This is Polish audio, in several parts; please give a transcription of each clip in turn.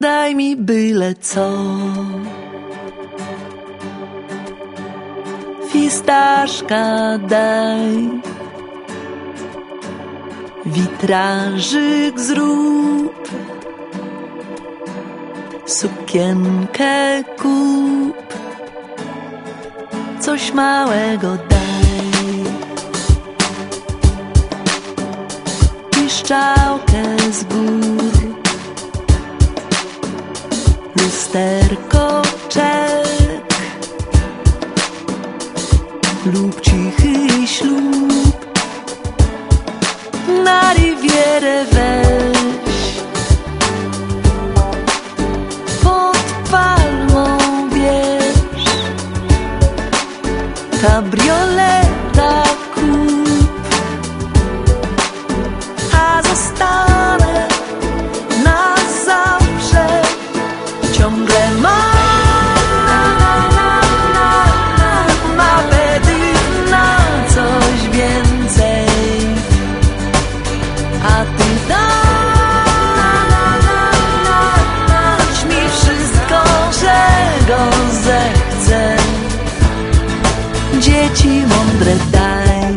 Daj mi byle co. Fistaszka daj, witrażyk zrób, sukienkę kup, coś małego daj, piszczałkę z gór, lusterko czek lub cichy ślub. Na Rivierę weź, pod palmą bierz, kabrioleta kup, a zostanę na zawsze ciągle apetyt na coś więcej, a ty dać mi wszystko, czego zechcę. Dzieci mądre daj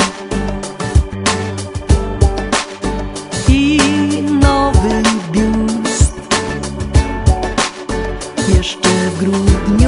i nowy biust jeszcze w grudniu.